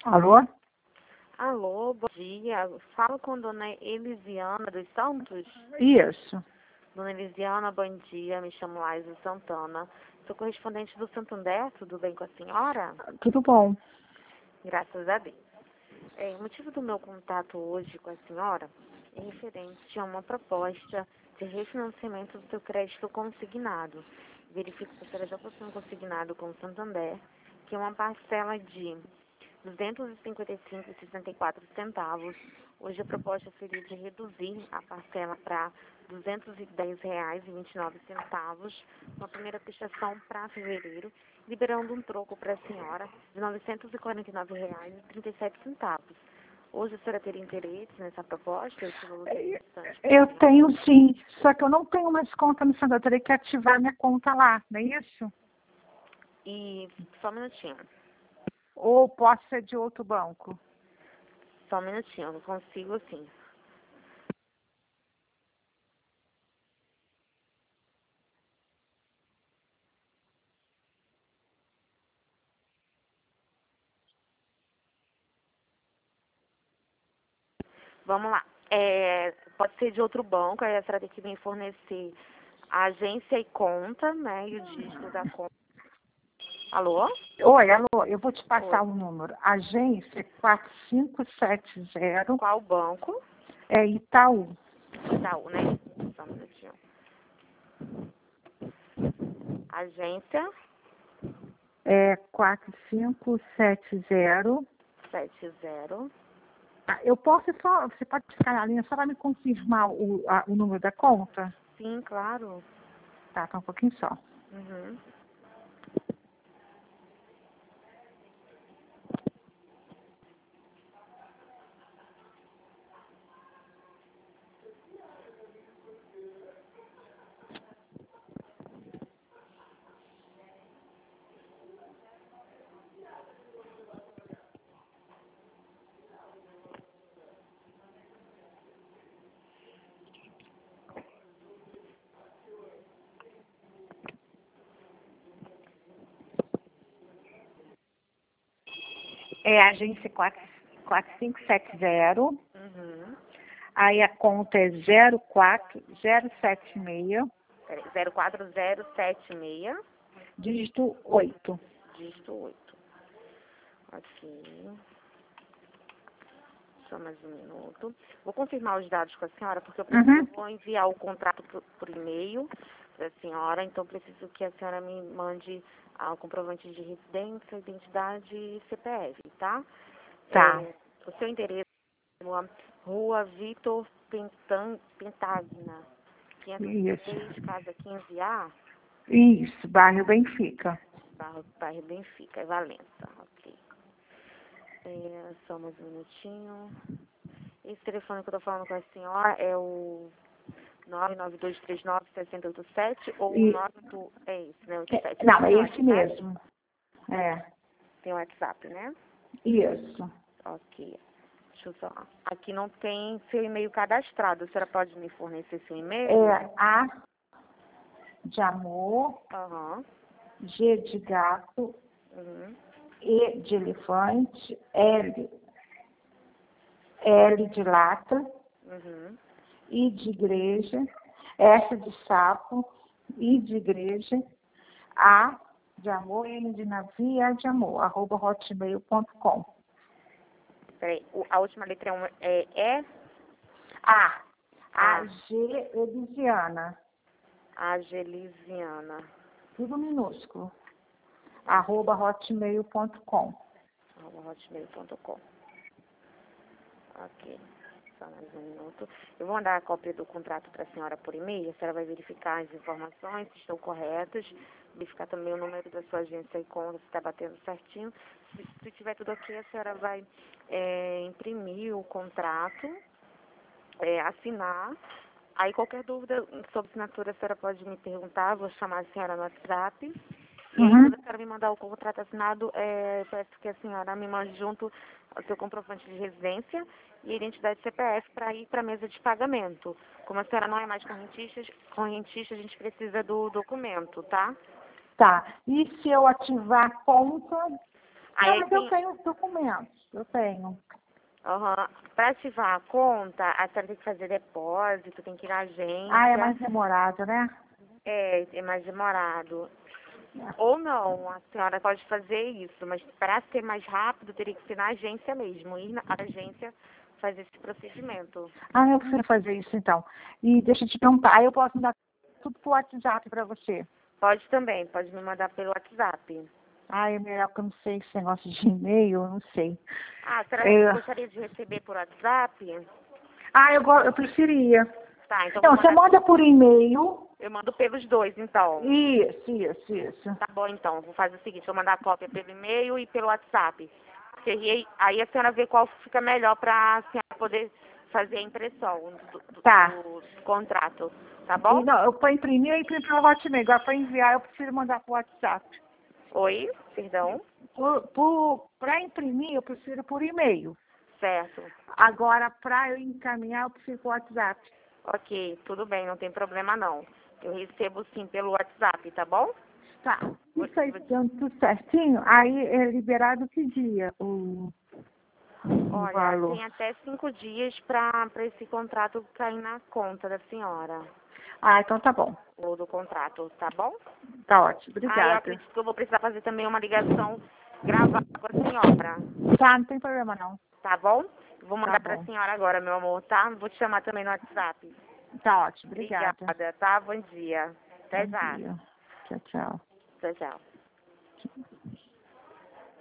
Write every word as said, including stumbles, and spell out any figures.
Alô? Alô, bom dia. Falo com Dona Elisiana dos Santos. Isso. Dona Elisiana, bom dia. Me chamo Laísa Santana. Sou correspondente do Santander. Tudo bem com a senhora? Tudo bom. Graças a Deus. É, o motivo do meu contato hoje com a senhora é referente a uma proposta de refinanciamento do seu crédito consignado. Verifico que a senhora já possui um consignado com o Santander, que é uma parcela de duzentos e cinquenta e cinco reais e sessenta e quatro centavos. Hoje a proposta seria de reduzir a parcela para duzentos e dez reais e vinte e nove centavos, com a primeira prestação para fevereiro, liberando um troco para a senhora de novecentos e quarenta e nove reais e trinta e sete centavos. Hoje a senhora teria interesse nessa proposta? Esse valor é interessante. Eu tenho sim, só que eu não tenho mais conta no Santander, eu teria que ativar minha conta lá, não é isso? E só um minutinho. Ou posso ser de outro banco? Só um minutinho, eu não consigo sim. Vamos lá. É, pode ser de outro banco, aí a senhora tem que me fornecer a agência e conta, né? E o dígito da conta. Alô? Oi, alô, eu vou te passar Oi. o número. Agência quatro cinco sete zero, Qual banco? é Itaú. Itaú, né? Só um minutinho. Agência É quatro cinco sete zero. sete zero. Tá, eu posso só, você pode ficar na linha só para me confirmar o, a- o número da conta? Sim, claro. Tá, tá um pouquinho só. Uhum. É a agência quatro cinco sete zero, Uhum. aí a conta é zero quatro zero sete seis, Peraí, zero quatro zero sete seis, dígito oito. dígito oito. Ok. Só mais um minuto. Vou confirmar os dados com a senhora, porque eu preciso, Uhum. vou enviar o contrato por, por e-mail para a senhora, então preciso que a senhora me mande ah, o comprovante de residência, identidade e C P F, tá? Tá. É, o seu endereço é na Rua Vitor Pentan, Pentagna, quinhentos e Isso. seis, casa quinze A, Isso, bairro Benfica. bairro, bairro Benfica, é Valença, ok. É, só mais um minutinho. Esse telefone que eu tô falando com a senhora é o nove nove dois três nove, seis zero oito sete ou o E, nove do... É esse, né? é, oitenta e sete. não, Você é tem esse WhatsApp? mesmo. É, Tem WhatsApp, né? isso. Ok. Deixa eu só... Aqui não tem seu e-mail cadastrado. A senhora pode me fornecer seu e-mail? É A de amor, Aham. G de gato, Uhum. E de elefante, L, L de lata, Uhum. I de igreja, S de sapo, I de igreja, A de amor, N de navio e A de amor, arroba hotmail ponto com. Peraí. O- A última letra é, um- é E? A, A. A G Elisiana, Agelisiana. tudo minúsculo, Ok. arroba hotmail ponto com. arroba hotmail ponto com. Ok. Só mais um minuto. Eu vou mandar a cópia do contrato para a senhora por e-mail. A senhora vai verificar as informações, se estão corretas. Verificar também o número da sua agência e conta, se está batendo certinho. Se, se tiver tudo ok, a senhora vai é, imprimir o contrato, é, assinar. Aí qualquer dúvida sobre assinatura, a senhora pode me perguntar. Vou chamar a senhora no WhatsApp. E aí, Uhum. quando a senhora me mandar o contrato assinado, é, peço que a senhora me mande junto o seu comprovante de residência e a identidade C P F para ir para a mesa de pagamento. Como a senhora não é mais correntista, correntista, a gente precisa do documento, tá? Tá, e se eu ativar a conta? Aí Não, mas eu tem, tenho os documentos, eu tenho. uhum, para ativar a conta, a senhora tem que fazer depósito, tem que ir na agência. Ah, é mais demorado, né? É, é mais demorado. Ou não, a senhora pode fazer isso, mas para ser mais rápido, teria que ser na agência mesmo, ir na agência fazer esse procedimento. Ah, eu prefiro fazer isso então. E deixa eu te perguntar, aí eu posso mandar tudo pro WhatsApp para você. Pode também, pode me mandar pelo WhatsApp. Ah, é melhor que eu não sei esse negócio de e-mail, eu não sei. Ah, a senhora É, gostaria de receber por WhatsApp? Ah, eu, go- eu preferia. Tá, então Não, vou você mandar, manda por e-mail. eu mando pelos dois, então. Isso, isso, isso. Tá bom, então. Vou fazer o seguinte, vou mandar a cópia pelo e-mail e pelo WhatsApp. Porque aí, aí a senhora vê qual fica melhor para a senhora poder fazer a impressão do, do, Tá. do contrato. Tá E, bom? não, eu para imprimir, eu imprimo pelo Hotmail. Agora, para enviar, eu preciso mandar por WhatsApp. Oi, perdão. Para imprimir, eu preciso por e-mail. Certo. Agora, para eu encaminhar, eu preciso por WhatsApp. Ok, tudo bem, não tem problema não. Eu recebo sim pelo WhatsApp, tá bom? Tá. Vou- Isso aí, vou- dando tudo certinho, aí é liberado que dia o, o Olha, valor? tem até cinco dias para esse contrato cair na conta da senhora. Ah, então tá bom. Ou do contrato, tá bom? Tá ótimo. Ah, eu Obrigada. acredito que eu vou precisar fazer também uma ligação gravada com a senhora, Tá, não tem problema não. tá bom? Vou Tá mandar pra bom. senhora agora, meu amor, tá? Vou te chamar também no WhatsApp. Tá ótimo. Obrigada. Obrigada, tá? Bom dia. Até Bom já. dia. Tchau, tchau. Tchau, tchau.